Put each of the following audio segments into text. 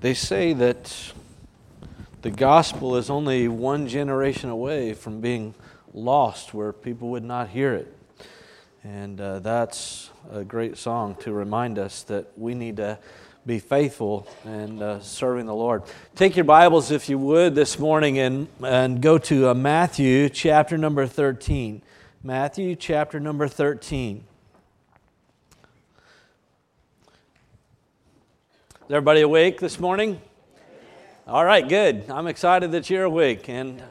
They say that the gospel is only one generation away from being lost where people would not hear it. And that's a great song to remind us that we need to be faithful and serving the Lord. Take your Bibles, if you would, this morning and go to Matthew chapter number 13. Matthew chapter number 13. Is everybody awake this morning? All right, good. I'm excited that you're awake. And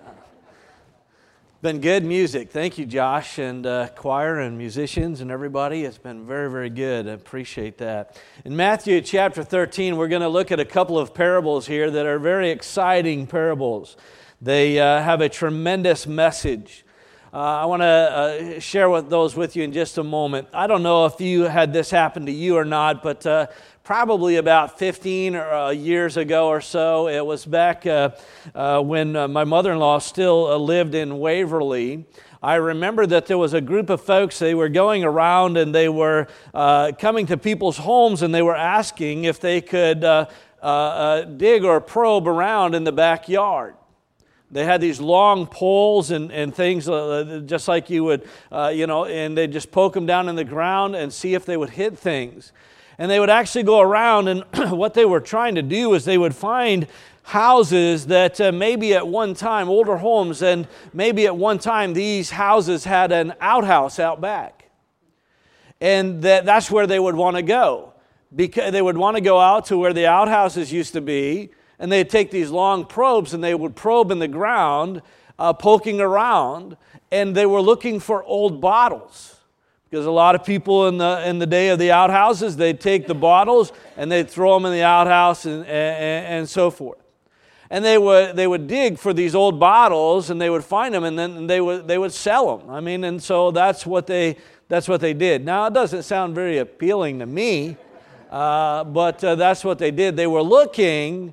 been good music. Thank you, Josh, and choir and musicians and everybody. It's been very, very good. I appreciate that. In Matthew chapter 13, we're going to look at a couple of parables here that are very exciting parables. They have a tremendous message. I want to share those with you in just a moment. I don't know if you had this happen to you or not, but probably about 15 years ago or so, it was back when my mother-in-law still lived in Waverly. I remember that there was a group of folks, they were going around and they were coming to people's homes and they were asking if they could dig or probe around in the backyard. They had these long poles and things just like you would, and they just poke them down in the ground and see if they would hit things. And they would actually go around, and what they were trying to do is they would find houses that maybe at one time, older homes, and maybe at one time these houses had an outhouse out back. And that's where they would want to go. Because they would want to go out to where the outhouses used to be, and they'd take these long probes and they would probe in the ground, poking around, and they were looking for old bottles. Because a lot of people in the day of the outhouses, they'd take the bottles and they'd throw them in the outhouse and so forth. And they would dig for these old bottles and they would find them and then they would sell them. I mean, and so that's what they did. Now it doesn't sound very appealing to me, but that's what they did. They were looking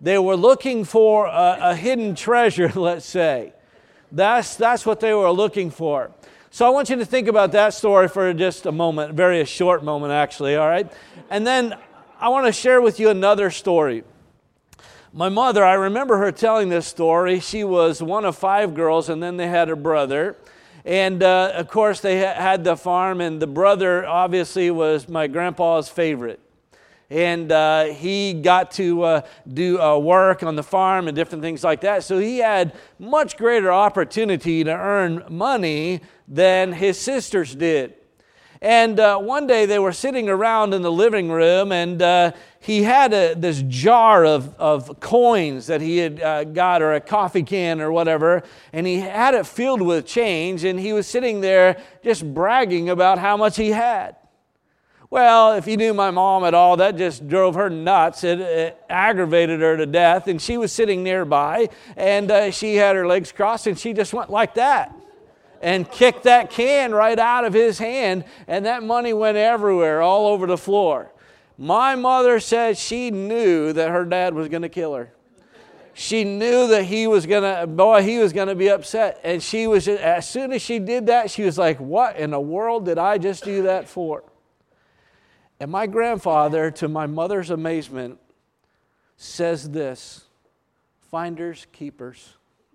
for a hidden treasure, let's say. That's what they were looking for. So I want you to think about that story for just a moment, very short moment actually, all right? And then I want to share with you another story. My mother, I remember her telling this story. She was one of 5 girls, and then they had a brother. And of course they had the farm, and the brother obviously was my grandpa's favorite. And he got to do work on the farm and different things like that. So he had much greater opportunity to earn money than his sisters did. And one day they were sitting around in the living room, and he had this jar of coins that he had got, or a coffee can or whatever, and he had it filled with change, and he was sitting there just bragging about how much he had. Well, if you knew my mom at all, that just drove her nuts. It aggravated her to death. And she was sitting nearby, and she had her legs crossed, and she just went like that and kicked that can right out of his hand, and that money went everywhere, all over the floor. My mother said she knew that her dad was going to kill her. She knew that he was going to be upset. And she was just, as soon as she did that, she was like, what in the world did I just do that for? And my grandfather, to my mother's amazement, says this: finders, keepers.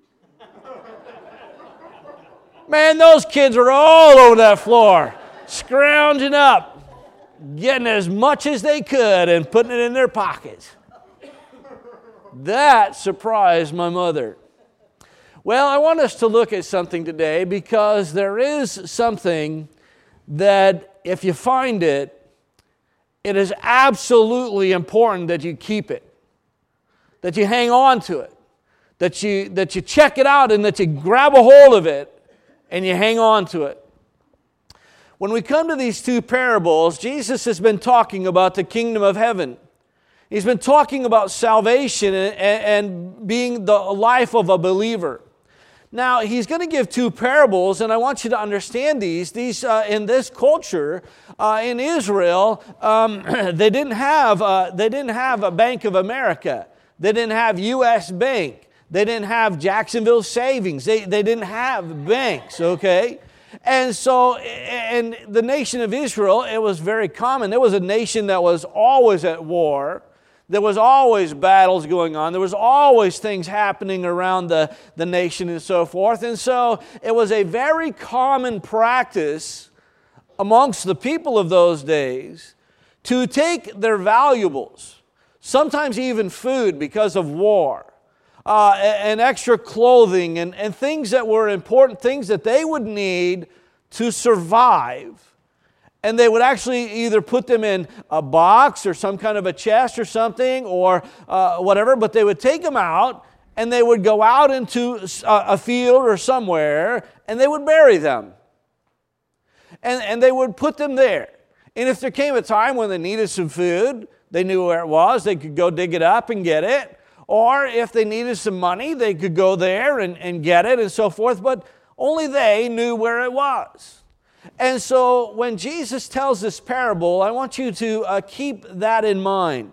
Man, those kids were all over that floor, scrounging up, getting as much as they could and putting it in their pockets. That surprised my mother. Well, I want us to look at something today, because there is something that if you find it, it is absolutely important that you keep it, that you hang on to it, that you check it out, and that you grab a hold of it and you hang on to it. When we come to these 2 parables, Jesus has been talking about the kingdom of heaven. He's been talking about salvation and being the life of a believer. Now, he's going to give 2 parables, and I want you to understand these. These in this culture, in Israel, they didn't have a Bank of America. They didn't have U.S. Bank. They didn't have Jacksonville Savings. They didn't have banks, okay? And so, in the nation of Israel, it was very common. There was a nation that was always at war. There was always battles going on. There was always things happening around the nation and so forth. And so it was a very common practice amongst the people of those days to take their valuables, sometimes even food because of war, and extra clothing and things that were important, things that they would need to survive. And they would actually either put them in a box or some kind of a chest or something or whatever, but they would take them out and they would go out into a field or somewhere and they would bury them. And they would put them there. And if there came a time when they needed some food, they knew where it was, they could go dig it up and get it. Or if they needed some money, they could go there and get it and so forth, but only they knew where it was. And so when Jesus tells this parable, I want you to keep that in mind.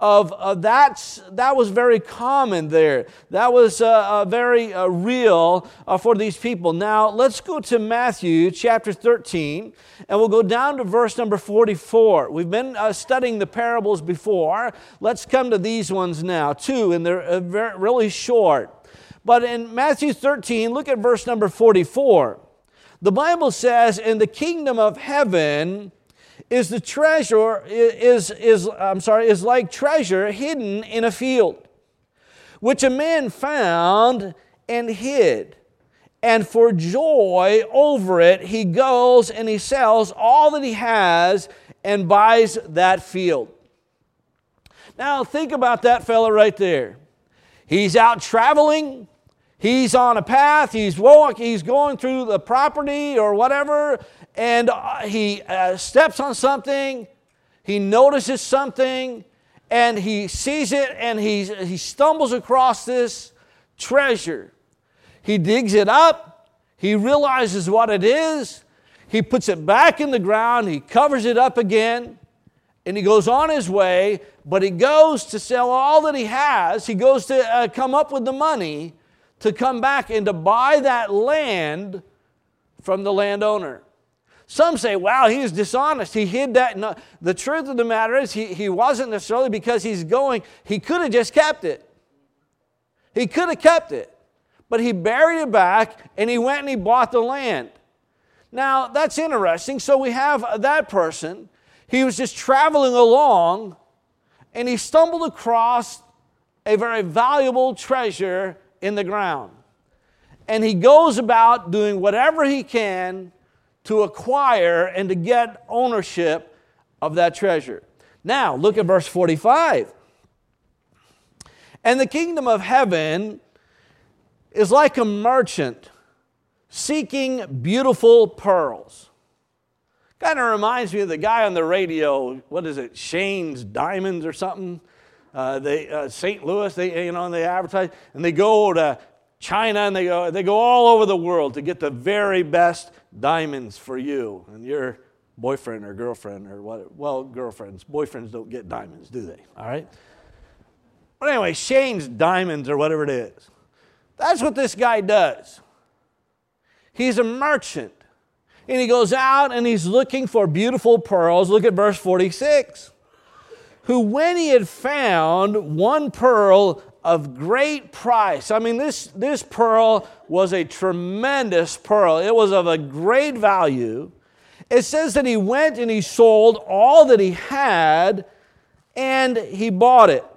That was very common there. That was very real for these people. Now, let's go to Matthew chapter 13, and we'll go down to verse number 44. We've been studying the parables before. Let's come to these ones now, too, and they're really short. But in Matthew 13, look at verse number 44. The Bible says, "In the kingdom of heaven is the treasure is like treasure hidden in a field, which a man found and hid. And for joy over it, he goes and he sells all that he has and buys that field." Now think about that fella right there. He's out traveling. He's on a path. He's going through the property or whatever, and he steps on something. He notices something, and he sees it, and he stumbles across this treasure. He digs it up. He realizes what it is. He puts it back in the ground. He covers it up again, and he goes on his way. But he goes to sell all that he has. He goes to come up with the money to come back and to buy that land from the landowner. Some say, wow, he was dishonest. He hid that. No, the truth of the matter is he wasn't necessarily, because he could have just kept it. He could have kept it. But he buried it back and he went and he bought the land. Now, that's interesting. So we have that person. He was just traveling along and he stumbled across a very valuable treasure in the ground. And he goes about doing whatever he can to acquire and to get ownership of that treasure. Now, look at verse 45. "And the kingdom of heaven is like a merchant seeking beautiful pearls." Kind of reminds me of the guy on the radio. What is it? Shane's Diamonds or something. St. Louis, they advertise, and they go to China, and they go all over the world to get the very best diamonds for you and your boyfriend or girlfriend or what. Well, boyfriends don't get diamonds, do they? All right. But anyway, Shane's Diamonds or whatever it is. That's what this guy does. He's a merchant, and he goes out and he's looking for beautiful pearls. Look at verse 46. "Who, when he had found one pearl of great price." I mean, this pearl was a tremendous pearl. It was of a great value. It says that he went and he sold all that he had and he bought it.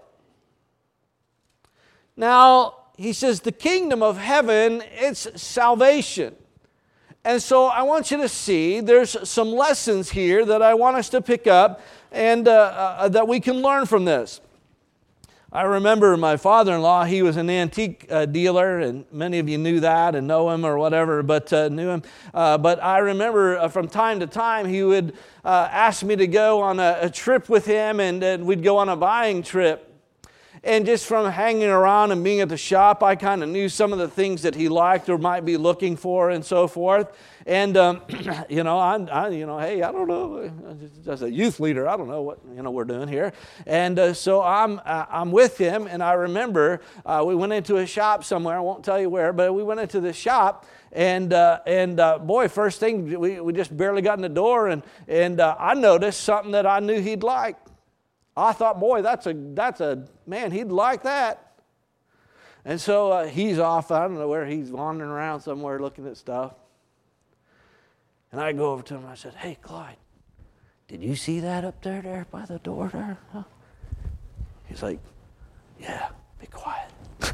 Now, he says the kingdom of heaven, it's salvation. And so I want you to see there's some lessons here that I want us to pick up and that we can learn from this. I remember my father-in-law, he was an antique dealer, and many of you knew that and know him or whatever, but knew him. But I remember from time to time he would ask me to go on a trip with him, and we'd go on a buying trip. And just from hanging around and being at the shop, I kind of knew some of the things that he liked or might be looking for and so forth. And, hey, I don't know. As a youth leader, I don't know what, we're doing here. And so I'm with him, and I remember we went into a shop somewhere. I won't tell you where, but we went into the shop. And boy, first thing, we just barely got in the door, and I noticed something that I knew he'd like. I thought, boy, that's a man, he'd like that. And so he's off, I don't know where, he's wandering around somewhere looking at stuff. And I go over to him and I said, hey, Clyde, did you see that up there by the door there? Huh? He's like, yeah, be quiet.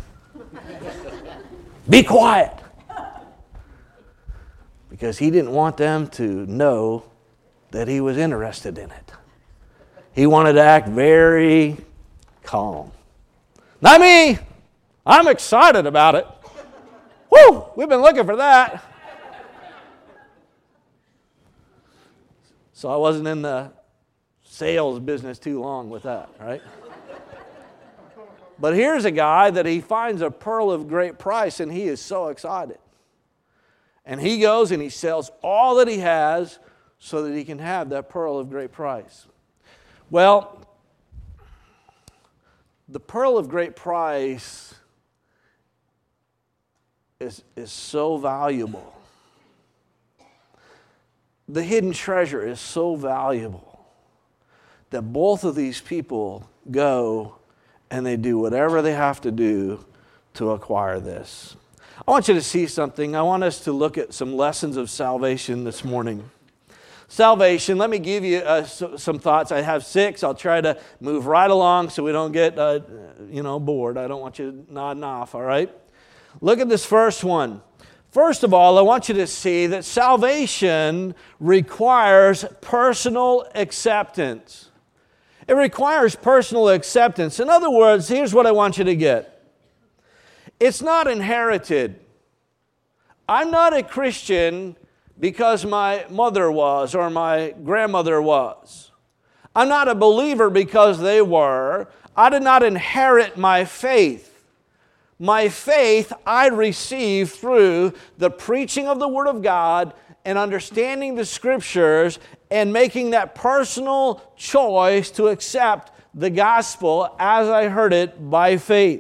Be quiet. Because he didn't want them to know that he was interested in it. He wanted to act very calm. Not me. I'm excited about it. Woo! We've been looking for that. So I wasn't in the sales business too long with that, right? But here's a guy that he finds a pearl of great price, and he is so excited. And he goes and he sells all that he has so that he can have that pearl of great price. Well, the pearl of great price is so valuable. The hidden treasure is so valuable that both of these people go and they do whatever they have to do to acquire this. I want you to see something. I want us to look at some lessons of salvation this morning. Salvation, let me give you some thoughts. I have 6. I'll try to move right along so we don't get bored. I don't want you nodding off, all right? Look at this first one. First of all, I want you to see that salvation requires personal acceptance. It requires personal acceptance. In other words, here's what I want you to get. It's not inherited. I'm not a Christian because my mother was or my grandmother was. I'm not a believer because they were. I did not inherit my faith. My faith I received through the preaching of the Word of God and understanding the Scriptures and making that personal choice to accept the gospel as I heard it by faith.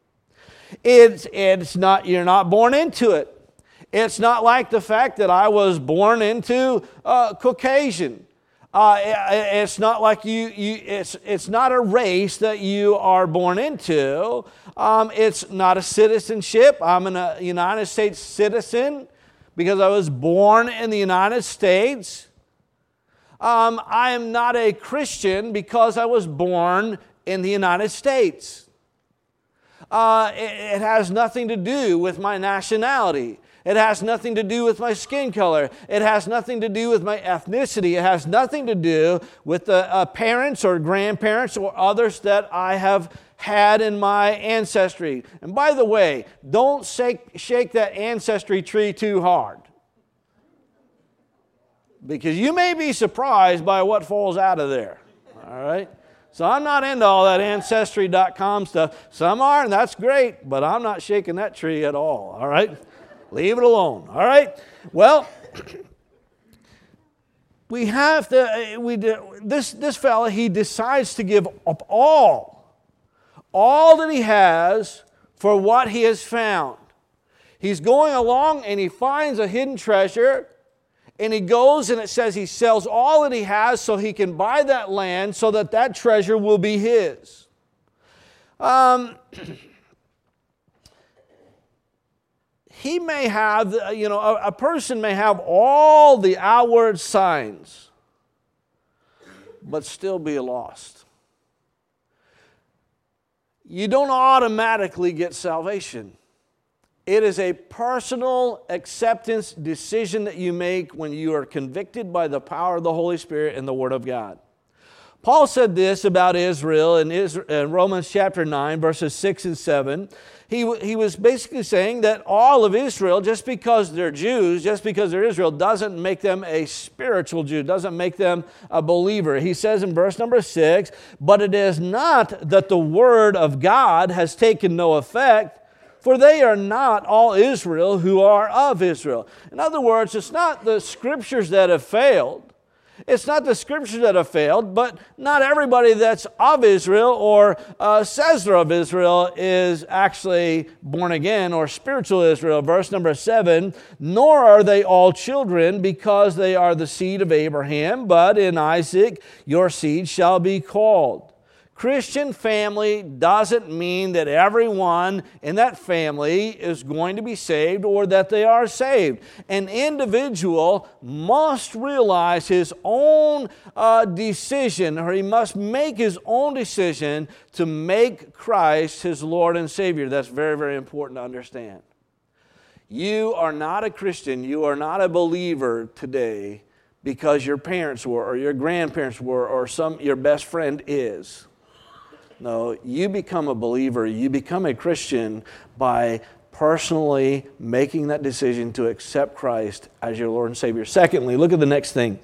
It's not, you're not born into it. It's not like the fact that I was born into Caucasian. It's not like it's not a race that you are born into. It's not a citizenship. I'm a United States citizen because I was born in the United States. I am not a Christian because I was born in the United States. It has nothing to do with my nationality. It has nothing to do with my skin color. It has nothing to do with my ethnicity. It has nothing to do with the parents or grandparents or others that I have had in my ancestry. And by the way, don't shake that ancestry tree too hard, because you may be surprised by what falls out of there. All right? So I'm not into all that Ancestry.com stuff. Some are, and that's great, but I'm not shaking that tree at all, all right? Leave it alone, all right? Well, we have to, this fella, he decides to give up all that he has for what he has found. He's going along and he finds a hidden treasure. And he goes and it says he sells all that he has so he can buy that land so that that treasure will be his. He may have, a person may have all the outward signs, but still be lost. You don't automatically get salvation. It is a personal acceptance decision that you make when you are convicted by the power of the Holy Spirit and the Word of God. Paul said this about Israel in Romans chapter 9, verses 6 and 7. He was basically saying that all of Israel, just because they're Jews, just because they're Israel, doesn't make them a spiritual Jew, doesn't make them a believer. He says in verse number 6, but it is not that the Word of God has taken no effect, for they are not all Israel who are of Israel. In other words, it's not the Scriptures that have failed. It's not the Scriptures that have failed, but not everybody that's of Israel or says they're of Israel is actually born again or spiritual Israel. Verse number 7, nor are they all children because they are the seed of Abraham, but in Isaac your seed shall be called. Christian family doesn't mean that everyone in that family is going to be saved or that they are saved. An individual must realize his own decision, or he must make his own decision to make Christ his Lord and Savior. That's very, very important to understand. You are not a Christian, you are not a believer today because your parents were, or your grandparents were, or your best friend is. No, you become a believer, you become a Christian by personally making that decision to accept Christ as your Lord and Savior. Secondly, look at the next thing.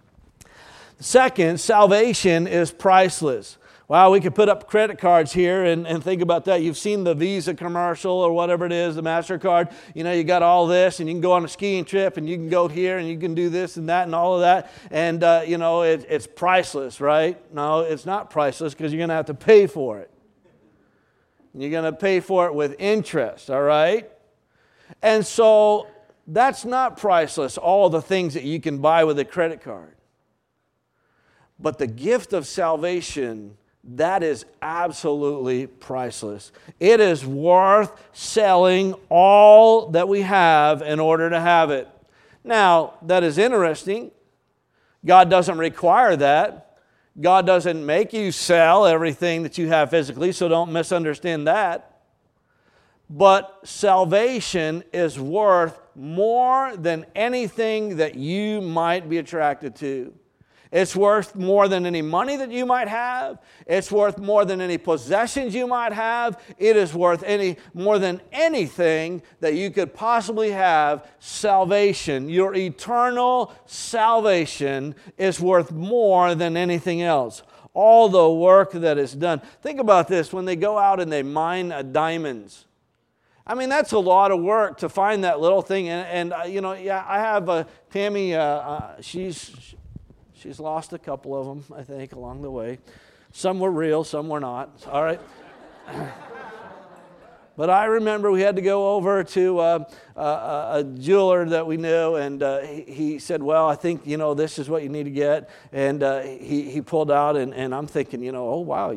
Second, salvation is priceless. Wow, we could put up credit cards here and think about that. You've seen the Visa commercial or whatever it is, the MasterCard. You know, you got all this, and you can go on a skiing trip, and you can go here, and you can do this and that and all of that. And, it's priceless, right? No, it's not priceless because you're going to have to pay for it. You're going to pay for it with interest, all right? And so that's not priceless, all the things that you can buy with a credit card. But the gift of salvation, that is absolutely priceless. It is worth selling all that we have in order to have it. Now, that is interesting. God doesn't require that. God doesn't make you sell everything that you have physically, so don't misunderstand that. But salvation is worth more than anything that you might be attracted to. It's worth more than any money that you might have. It's worth more than any possessions you might have. It is worth more than anything that you could possibly have. Salvation, your eternal salvation, is worth more than anything else. All the work that is done. Think about this, when they go out and they mine diamonds. I mean, that's a lot of work to find that little thing. I have Tammy, She's lost a couple of them, I think, along the way. Some were real, some were not. All right. But I remember we had to go over to a jeweler that we knew, and he said, well, I think, this is what you need to get. And he pulled out, and I'm thinking, oh, wow,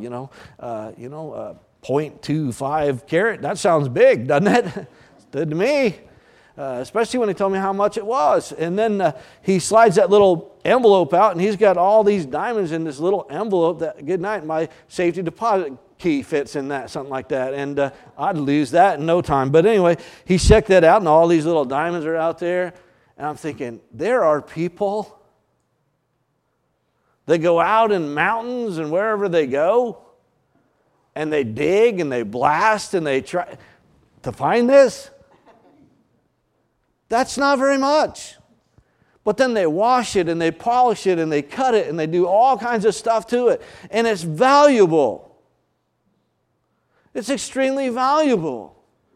0.25 carat, that sounds big, doesn't it? It's good to me. Especially when he told me how much it was. And then he slides that little envelope out, and he's got all these diamonds in this little envelope. Good night, my safety deposit key fits in that, something like that. And I'd lose that in no time. But anyway, he checked that out, and all these little diamonds are out there. And I'm thinking, there are people that go out in mountains and wherever they go, and they dig and they blast and they try to find this. That's not very much. But then they wash it and they polish it and they cut it and they do all kinds of stuff to it. And it's valuable. It's extremely valuable.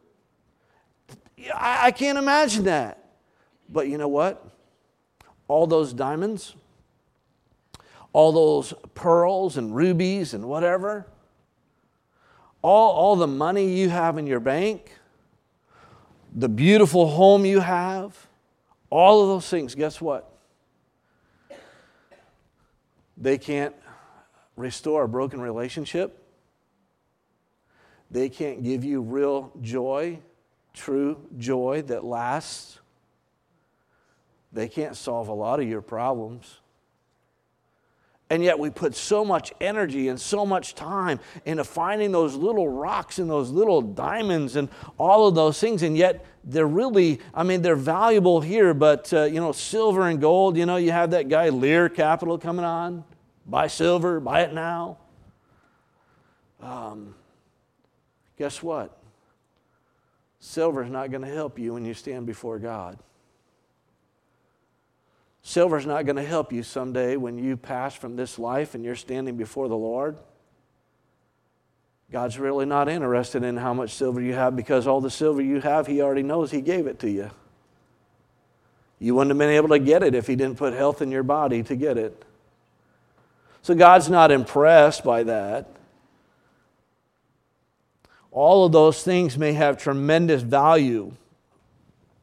I can't imagine that. But you know what? All those diamonds, all those pearls and rubies and whatever, all the money you have in your bank, the beautiful home you have, all of those things, guess what? They can't restore a broken relationship. They can't give you real joy, true joy that lasts. They can't solve a lot of your problems. And yet we put so much energy and so much time into finding those little rocks and those little diamonds and all of those things. And yet they're really, they're valuable here. But, silver and gold, you have that guy Lear Capital coming on. Buy silver, buy it now. Guess what? Silver's not going to help you when you stand before God. Silver's not going to help you someday when you pass from this life and you're standing before the Lord. God's really not interested in how much silver you have, because all the silver you have, He already knows He gave it to you. You wouldn't have been able to get it if He didn't put health in your body to get it. So God's not impressed by that. All of those things may have tremendous value,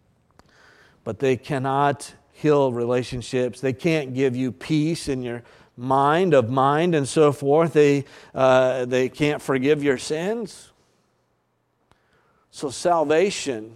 but they cannot heal relationships. They can't give you peace in your mind, and so forth. They can't forgive your sins. So salvation,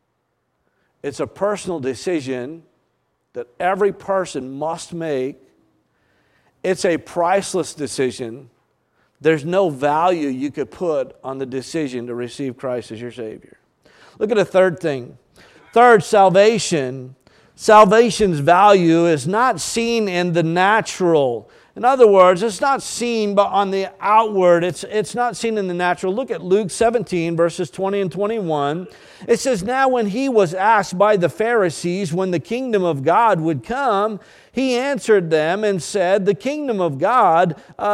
it's a personal decision that every person must make. It's a priceless decision. There's no value you could put on the decision to receive Christ as your Savior. Look at a third thing. Third, salvation. Salvation's value is not seen in the natural. In other words, it's not seen but on the outward. It's not seen in the natural. Look at Luke 17, verses 20 and 21. It says, "Now when he was asked by the Pharisees when the kingdom of God would come, he answered them and said, the kingdom of God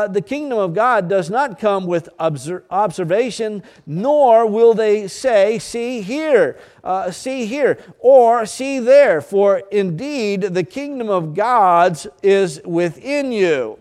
does not come with observation, nor will they say, see here, or see there. For indeed the kingdom of God is within you."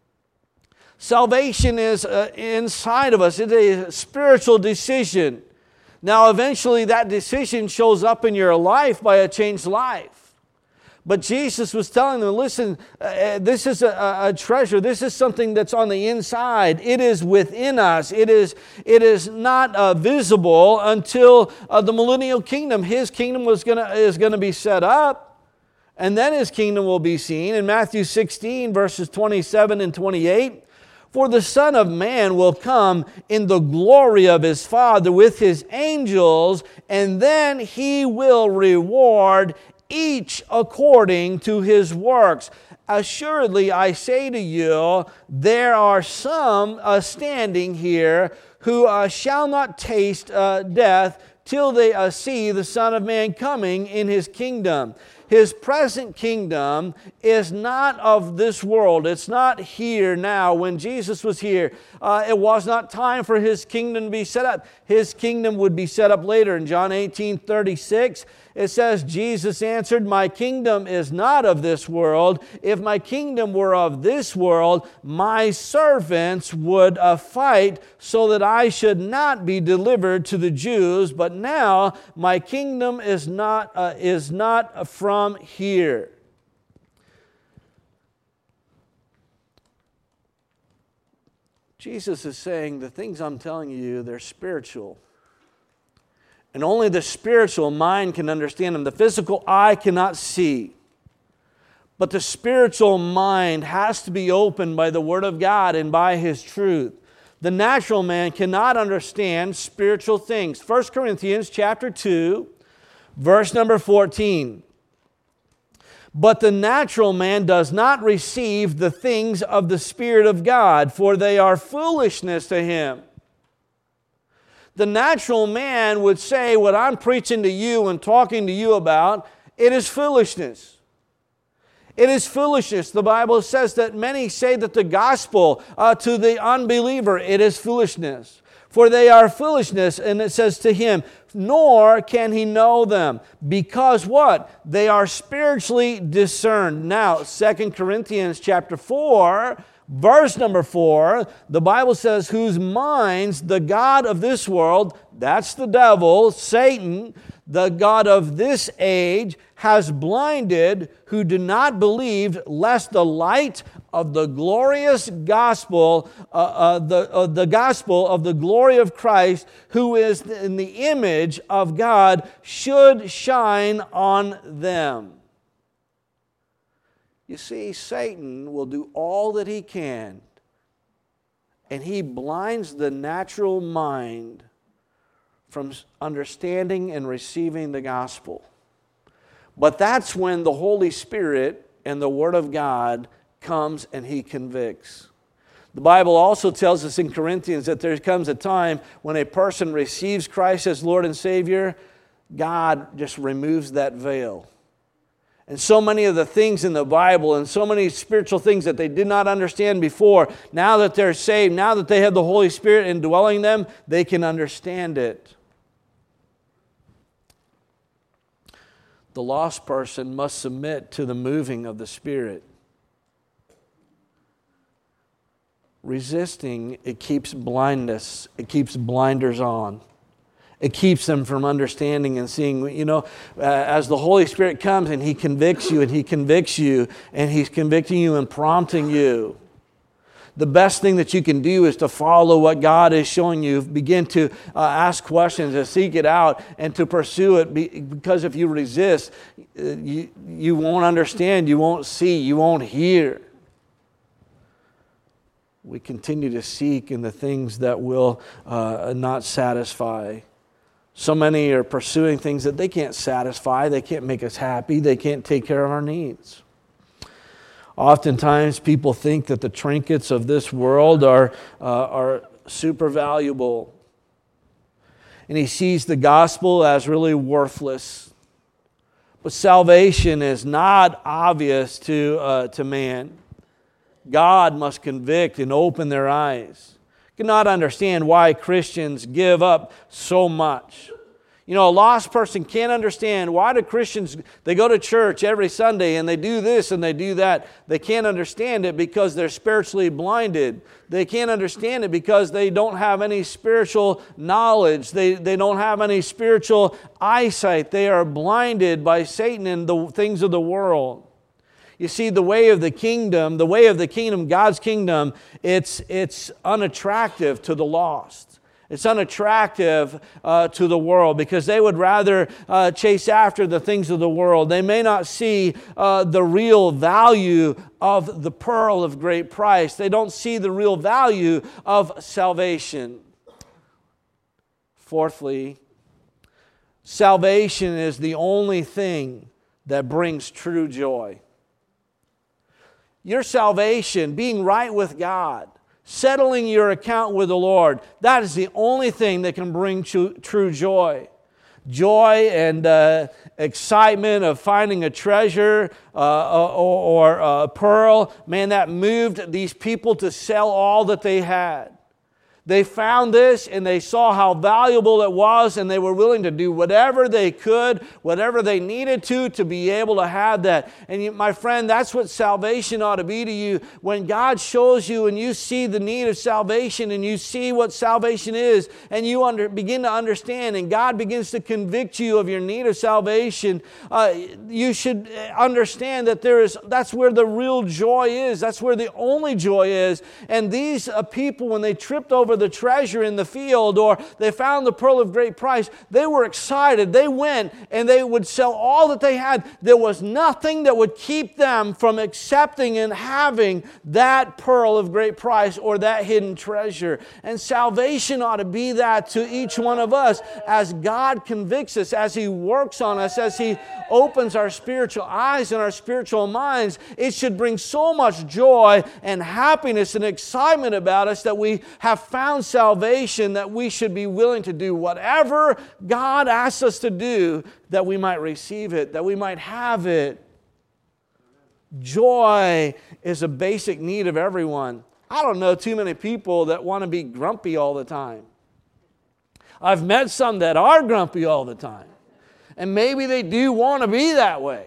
Salvation is inside of us. It's a spiritual decision. Now, eventually that decision shows up in your life by a changed life. But Jesus was telling them, listen, this is a treasure. This is something that's on the inside. It is within us. It is not visible until the millennial kingdom. His kingdom is going to be set up, and then His kingdom will be seen. In Matthew 16, verses 27 and 28, "For the Son of Man will come in the glory of His Father with His angels, and then He will reward each according to his works. Assuredly, I say to you, there are some standing here who shall not taste death till they see the Son of Man coming in His kingdom." His present kingdom is not of this world. It's not here now. When Jesus was here, it was not time for His kingdom to be set up. His kingdom would be set up later. In John 18:36, it says, Jesus answered, "My kingdom is not of this world. If my kingdom were of this world, my servants would fight so that I should not be delivered to the Jews. But now my kingdom is not from here." Jesus is saying, the things I'm telling you, they're spiritual. And only the spiritual mind can understand them. The physical eye cannot see. But the spiritual mind has to be opened by the Word of God and by His truth. The natural man cannot understand spiritual things. 1 Corinthians chapter 2, verse number 14. "But the natural man does not receive the things of the Spirit of God, for they are foolishness to him." The natural man would say, what I'm preaching to you and talking to you about, it is foolishness. It is foolishness. The Bible says that many say that the gospel to the unbeliever, it is foolishness. For they are foolishness, and it says to him, nor can he know them. Because what? They are spiritually discerned. Now, 2 Corinthians chapter 4, verse number 4, the Bible says, "Whose minds the God of this world," that's the devil, Satan, "the God of this age has blinded, who do not believe, lest the light of the glorious gospel, the gospel of the glory of Christ, who is in the image of God, should shine on them." You see, Satan will do all that he can, and he blinds the natural mind from understanding and receiving the gospel. But that's when the Holy Spirit and the Word of God comes and He convicts. The Bible also tells us in Corinthians that there comes a time when a person receives Christ as Lord and Savior, God just removes that veil. And so many of the things in the Bible and so many spiritual things that they did not understand before, now that they're saved, now that they have the Holy Spirit indwelling them, they can understand it. The lost person must submit to the moving of the Spirit. Resisting, it keeps blindness, it keeps blinders on. It keeps them from understanding and seeing, as the Holy Spirit comes and He convicts you and He convicts you and He's convicting you and prompting you. The best thing that you can do is to follow what God is showing you. Begin to ask questions, to seek it out, and to pursue it. Because if you resist, you won't understand, you won't see, you won't hear. We continue to seek in the things that will not satisfy. So many are pursuing things that they can't satisfy, they can't make us happy, they can't take care of our needs. Oftentimes, people think that the trinkets of this world are super valuable. And he sees the gospel as really worthless. But salvation is not obvious to man. God must convict and open their eyes. You cannot understand why Christians give up so much. A lost person can't understand why do Christians, they go to church every Sunday and they do this and they do that. They can't understand it because they're spiritually blinded. They can't understand it because they don't have any spiritual knowledge. They don't have any spiritual eyesight. They are blinded by Satan and the things of the world. You see, the way of the kingdom, God's kingdom, it's unattractive to the lost. It's unattractive to the world because they would rather chase after the things of the world. They may not see the real value of the pearl of great price. They don't see the real value of salvation. Fourthly, salvation is the only thing that brings true joy. Your salvation, being right with God, settling your account with the Lord, that is the only thing that can bring true joy. Joy and excitement of finding a treasure or a pearl, man, that moved these people to sell all that they had. They found this and they saw how valuable it was, and they were willing to do whatever they could, whatever they needed to be able to have that. And my friend, that's what salvation ought to be to you. When God shows you and you see the need of salvation and you see what salvation is and you begin to understand and God begins to convict you of your need of salvation, you should understand that that's where the real joy is. That's where the only joy is. And these people, when they tripped over the treasure in the field or they found the pearl of great price, they were excited. They went and they would sell all that they had. There was nothing that would keep them from accepting and having that pearl of great price or that hidden treasure. And salvation ought to be that to each one of us as God convicts us, as He works on us, as He opens our spiritual eyes and our spiritual minds. It should bring so much joy and happiness and excitement about us that we have found salvation, that we should be willing to do whatever God asks us to do that we might receive it, that we might have it. Joy is a basic need of everyone. I don't know too many people that want to be grumpy all the time. I've met some that are grumpy all the time. And maybe they do want to be that way.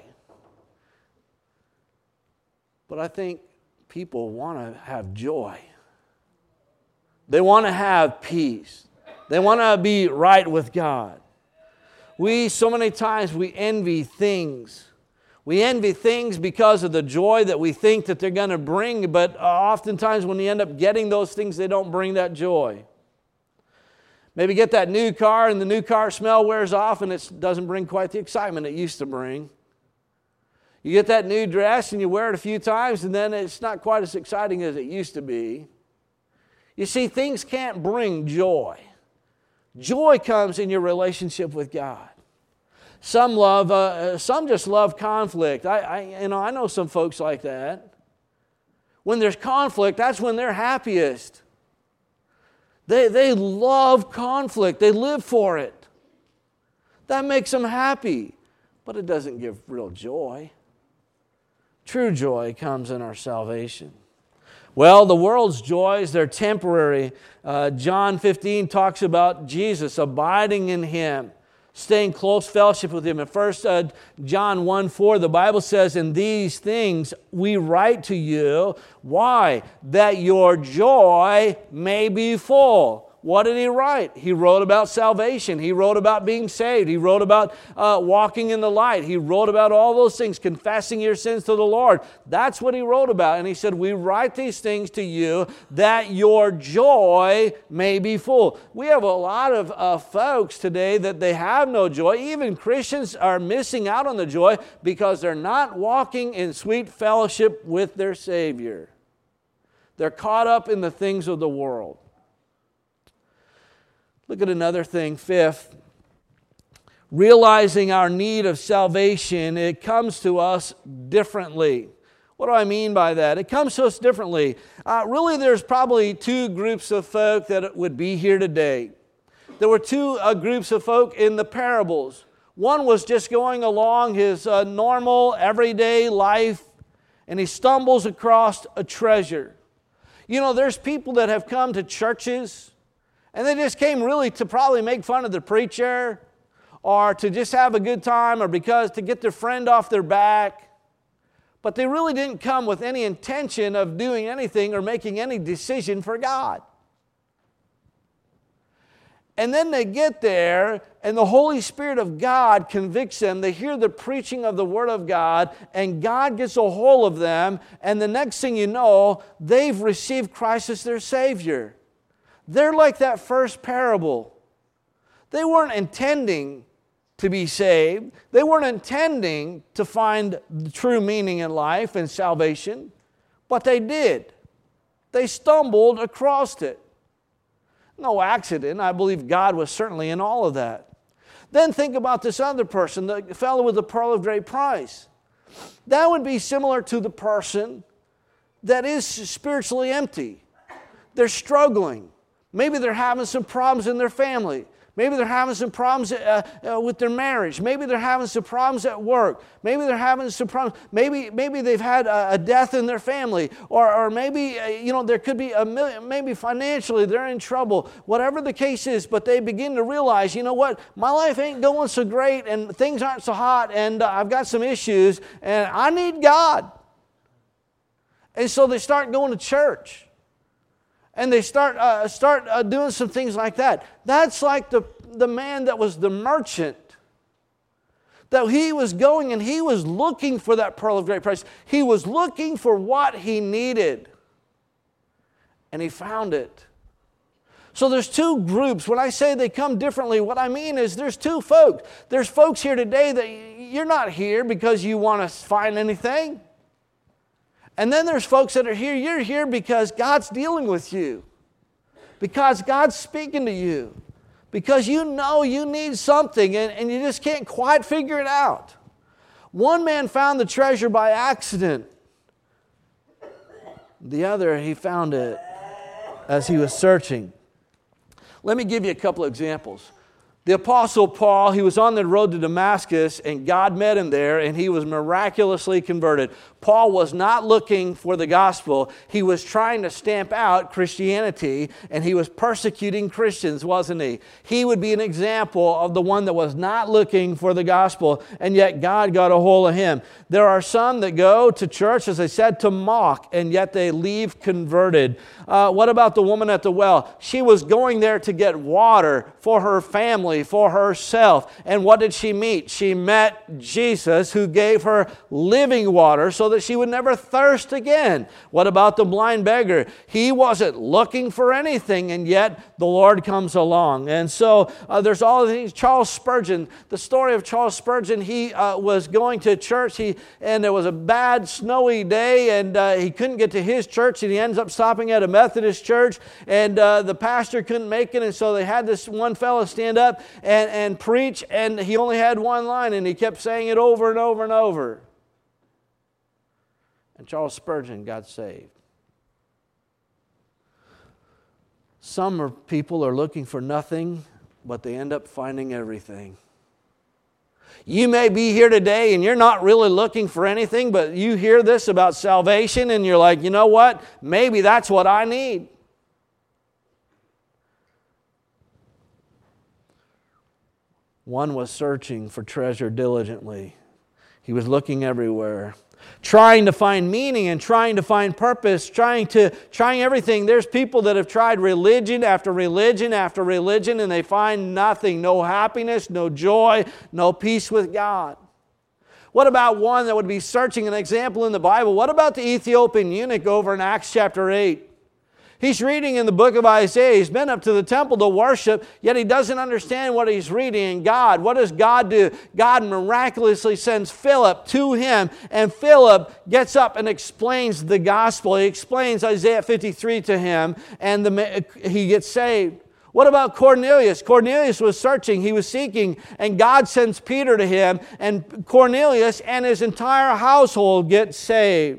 But I think people want to have joy. They want to have peace. They want to be right with God. So many times we envy things. We envy things because of the joy that we think that they're going to bring, but oftentimes when you end up getting those things, they don't bring that joy. Maybe get that new car and the new car smell wears off and it doesn't bring quite the excitement it used to bring. You get that new dress and you wear it a few times and then it's not quite as exciting as it used to be. You see, things can't bring joy. Joy comes in your relationship with God. Some just love conflict. I know some folks like that. When there's conflict, that's when they're happiest. They love conflict. They live for it. That makes them happy, but it doesn't give real joy. True joy comes in our salvation. Well, the world's joys, they're temporary. John 15 talks about Jesus abiding in Him, staying close fellowship with Him. In 1 John 1:4, the Bible says, "In these things we write to you." Why? That your joy may be full. what did he write? He wrote about salvation. He wrote about being saved. He wrote about walking in the light. He wrote about all those things, confessing your sins to the Lord. That's what he wrote about. And he said, we write these things to you that your joy may be full. We have a lot of folks today that they have no joy. Even Christians are missing out on the joy because they're not walking in sweet fellowship with their Savior. They're caught up in the things of the world. Look at another thing, fifth. Realizing our need of salvation, it comes to us differently. What do I mean by that? It comes to us differently. Really, there's probably two groups of folk that would be here today. There were two groups of folk in the parables. One was just going along his normal, everyday life, and he stumbles across a treasure. You know, there's people that have come to churches, and they just came really to probably make fun of the preacher, or to just have a good time, or because to get their friend off their back. But they really didn't come with any intention of doing anything or making any decision for God. And then they get there, and the Holy Spirit of God convicts them. They hear the preaching of the Word of God, and God gets a hold of them, and the next thing you know, they've received Christ as their Savior. They're like that first parable. They weren't intending to be saved. They weren't intending to find the true meaning in life and salvation, but they did. They stumbled across it. No accident. I believe God was certainly in all of that. Then think about this other person, the fellow with the pearl of great price. That would be similar to the person that is spiritually empty. They're struggling. Maybe they're having some problems in their family. Maybe they're having some problems with their marriage. Maybe they're having some problems at work. Maybe they're having some problems. Maybe they've had a death in their family. Or maybe, there could be maybe financially they're in trouble. Whatever the case is, but they begin to realize, you know what? My life ain't going so great and things aren't so hot and I've got some issues and I need God. And so they start going to church. And they start doing some things like that. That's like the man that was the merchant. That he was going and he was looking for that pearl of great price. He was looking for what he needed. And he found it. So there's two groups. When I say they come differently, what I mean is there's two folks. There's folks here today that you're not here because you want to find anything. And then there's folks that are here. You're here because God's dealing with you. Because God's speaking to you. Because you know you need something and you just can't quite figure it out. One man found the treasure by accident. The other, he found it as he was searching. Let me give you a couple of examples. The Apostle Paul, he was on the road to Damascus and God met him there and he was miraculously converted. Paul was not looking for the gospel. He was trying to stamp out Christianity and he was persecuting Christians, wasn't he? He would be an example of the one that was not looking for the gospel and yet God got a hold of him. There are some that go to church, as I said, to mock and yet they leave converted. What about the woman at the well? She was going there to get water for her family, for herself. And what did she meet? She met Jesus who gave her living water so that she would never thirst again. What about the blind beggar? He wasn't looking for anything and yet the Lord comes along. And so there's all these. Charles Spurgeon, the story of Charles Spurgeon, he was going to church and there was a bad snowy day and he couldn't get to his church and he ends up stopping at a Methodist church and the pastor couldn't make it and so they had this one fellow stand up and preach and he only had one line and he kept saying it over and over and over. And Charles Spurgeon got saved. Some people are looking for nothing, but they end up finding everything. You may be here today and you're not really looking for anything, but you hear this about salvation and you're like, you know what? Maybe that's what I need. One was searching for treasure diligently. He was looking everywhere. trying to find meaning and trying to find purpose, trying everything. There's people that have tried religion after religion after religion, and they find nothing, no happiness, no joy, no peace with God. What about one that would be searching an example in the Bible? What about the Ethiopian eunuch over in Acts chapter 8? He's reading in the book of Isaiah. He's been up to the temple to worship, yet he doesn't understand what he's reading. And God, what does God do? God miraculously sends Philip to him, and Philip gets up and explains the gospel. He explains Isaiah 53 to him, and he gets saved. What about Cornelius? Cornelius was searching, he was seeking, and God sends Peter to him, and Cornelius and his entire household get saved.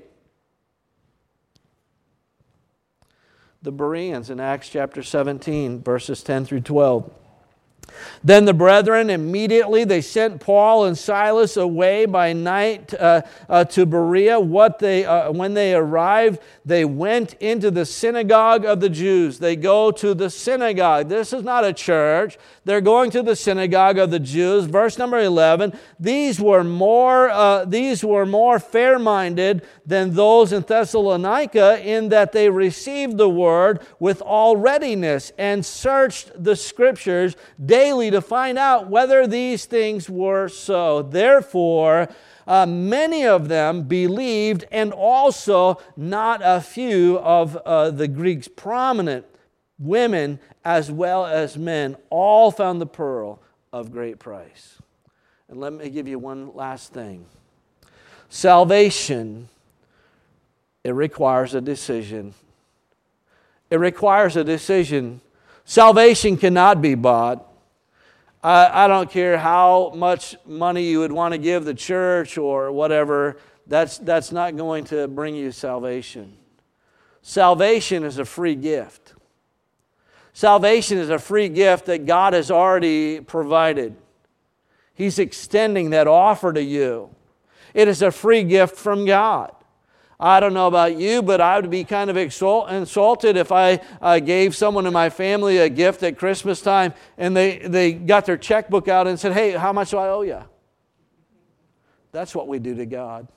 The Bereans in Acts chapter 17, verses 10 through 12. Then the brethren immediately they sent Paul and Silas away by night to Berea. When they arrived, they went into the synagogue of the Jews. They go to the synagogue. This is not a church. They're going to the synagogue of the Jews. Verse number 11. These were more fair-minded than those in Thessalonica, in that they received the word with all readiness and searched the Scriptures daily to find out whether these things were so. Therefore, many of them believed, and also not a few of the Greeks, prominent women as well as men, all found the pearl of great price. And let me give you one last thing. Salvation, it requires a decision. It requires a decision. Salvation cannot be bought. I don't care how much money you would want to give the church or whatever, that's not going to bring you salvation. Salvation is a free gift. Salvation is a free gift that God has already provided. He's extending that offer to you. It is a free gift from God. I don't know about you, but I would be kind of insulted if I gave someone in my family a gift at Christmas time and they got their checkbook out and said, "Hey, how much do I owe you?" That's what we do to God.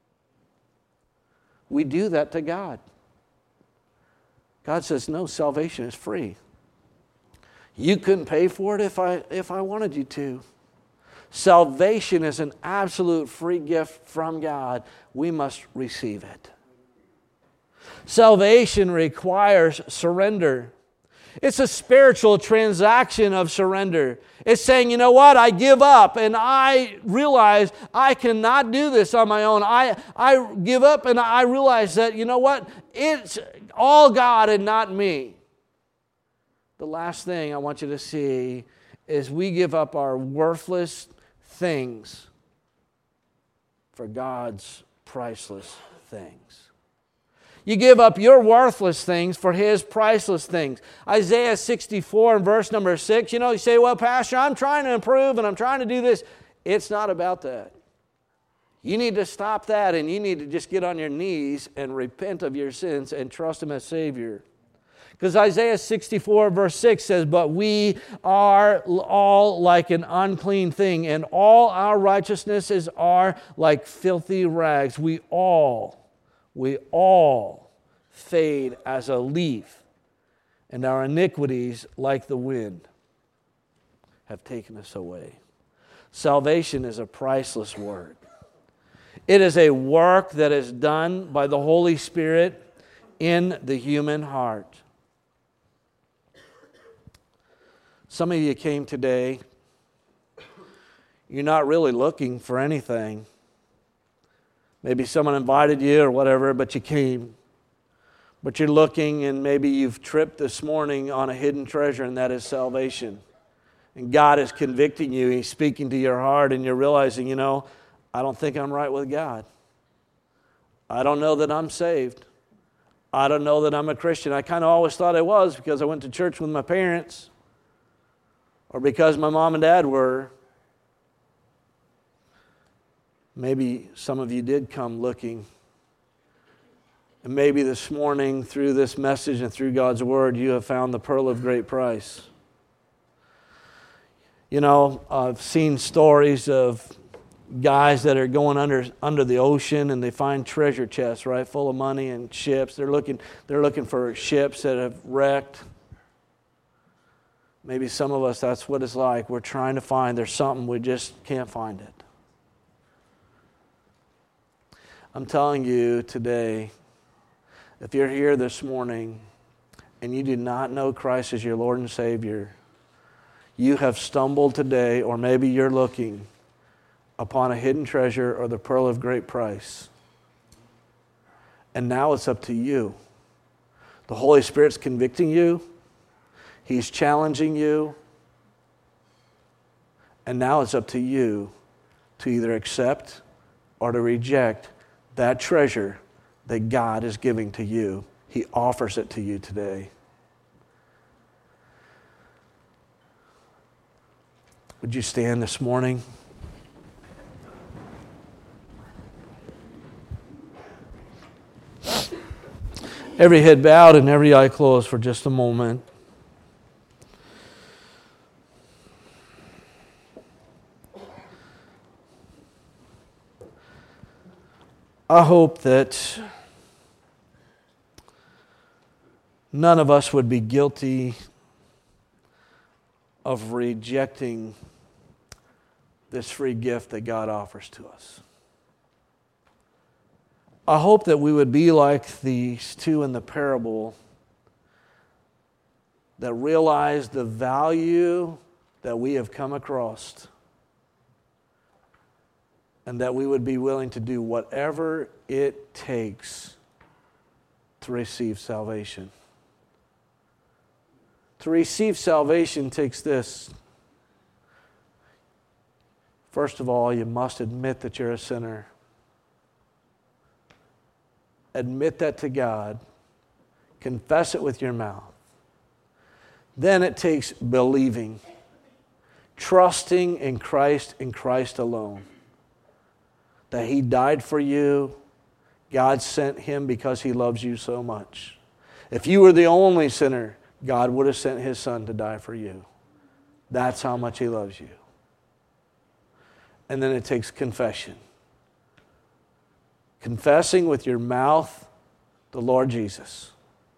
We do that to God. God says, no, salvation is free. You couldn't pay for it if I wanted you to. Salvation is an absolute free gift from God. We must receive it. Salvation requires surrender. It's a spiritual transaction of surrender. It's saying, you know what, I give up and I realize I cannot do this on my own. I give up and I realize that, you know what, it's all God and not me. The last thing I want you to see is we give up our worthless things for God's priceless things. You give up your worthless things for His priceless things. Isaiah 64 and verse number 6, you say, well, Pastor, I'm trying to improve and I'm trying to do this. It's not about that. You need to stop that and you need to just get on your knees and repent of your sins and trust Him as Savior. Because Isaiah 64 verse 6 says, but we are all like an unclean thing, and all our righteousnesses are like filthy rags. We all fade as a leaf, and our iniquities, like the wind, have taken us away. Salvation is a priceless work. It is a work that is done by the Holy Spirit in the human heart. Some of you came today, you're not really looking for anything. Maybe someone invited you or whatever, but you came. But you're looking, and maybe you've tripped this morning on a hidden treasure, and that is salvation. And God is convicting you. He's speaking to your heart, and you're realizing, I don't think I'm right with God. I don't know that I'm saved. I don't know that I'm a Christian. I kind of always thought I was because I went to church with my parents, or because my mom and dad were. Maybe some of you did come looking. And maybe this morning, through this message and through God's Word, you have found the pearl of great price. I've seen stories of guys that are going under the ocean, and they find treasure chests, right, full of money and ships. They're looking for ships that have wrecked. Maybe some of us, that's what it's like. We're trying to find, there's something, we just can't find it. I'm telling you today, if you're here this morning and you do not know Christ as your Lord and Savior, you have stumbled today, or maybe you're looking upon a hidden treasure or the pearl of great price. And now it's up to you. The Holy Spirit's convicting you. He's challenging you. And now it's up to you to either accept or to reject that treasure that God is giving to you. He offers it to you today. Would you stand this morning? Every head bowed and every eye closed for just a moment. I hope that none of us would be guilty of rejecting this free gift that God offers to us. I hope that we would be like these two in the parable that realize the value that we have come across, and that we would be willing to do whatever it takes to receive salvation. To receive salvation takes this. First of all, you must admit that you're a sinner. Admit that to God. Confess it with your mouth. Then it takes believing. Trusting in Christ and Christ alone. That He died for you. God sent Him because He loves you so much. If you were the only sinner, God would have sent His Son to die for you. That's how much He loves you. And then it takes confession. Confessing with your mouth the Lord Jesus.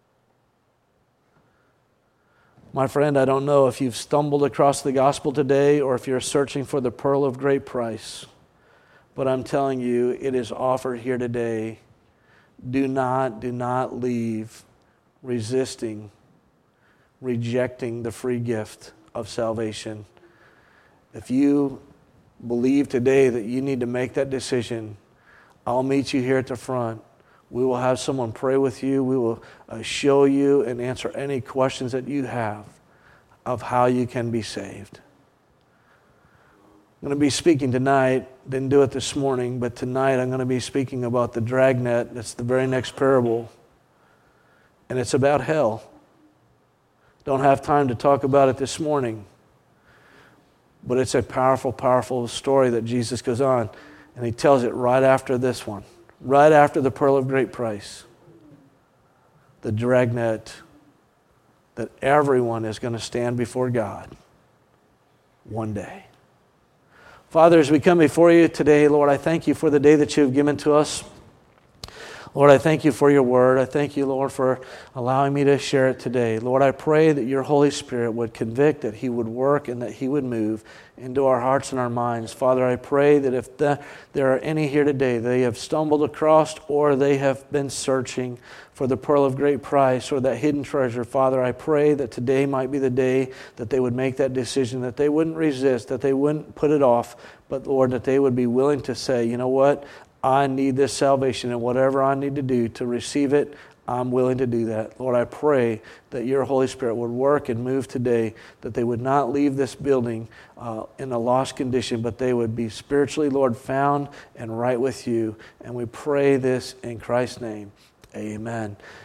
My friend, I don't know if you've stumbled across the gospel today or if you're searching for the pearl of great price, but I'm telling you, it is offered here today. Do not leave resisting, rejecting the free gift of salvation. If you believe today that you need to make that decision, I'll meet you here at the front. We will have someone pray with you. We will show you and answer any questions that you have of how you can be saved. I'm going to be speaking tonight. Didn't do it this morning, but tonight I'm going to be speaking about the dragnet. That's the very next parable. And it's about hell. Don't have time to talk about it this morning. But it's a powerful, powerful story that Jesus goes on. And He tells it right after this one. Right after the pearl of great price. The dragnet that everyone is going to stand before God one day. Father, as we come before you today, Lord, I thank you for the day that you have given to us. Lord, I thank you for your word. I thank you, Lord, for allowing me to share it today. Lord, I pray that your Holy Spirit would convict, that He would work, and that He would move into our hearts and our minds. Father, I pray that if there are any here today, they have stumbled across or they have been searching for the pearl of great price or that hidden treasure, Father, I pray that today might be the day that they would make that decision, that they wouldn't resist, that they wouldn't put it off, but Lord, that they would be willing to say, you know what? I need this salvation, and whatever I need to do to receive it, I'm willing to do that. Lord, I pray that your Holy Spirit would work and move today, that they would not leave this building in a lost condition, but they would be spiritually, Lord, found and right with you. And we pray this in Christ's name. Amen.